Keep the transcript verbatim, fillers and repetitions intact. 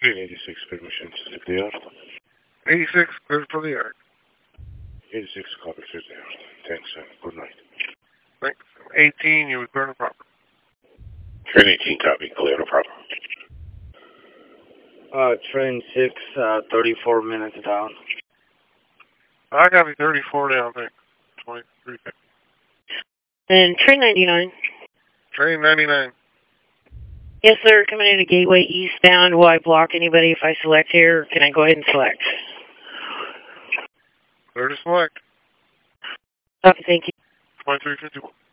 Train eighty-six, permission to slip the yard. eighty-six, clear for the yard. eighty-six, copy, clear the yard. Thanks, and good night. Thanks. eighteen, you would clear the proper. Train eighteen, copy, clear, no problem. Uh, train six, uh, thirty-four minutes down. I got me thirty-four down, thanks. twenty-three. And train ninety-nine. Train ninety-nine. Yes, sir. Coming into Gateway eastbound. Will I block anybody if I select here? Can I go ahead and select? Clear to select. Okay, thank you. twenty-three fifty-one.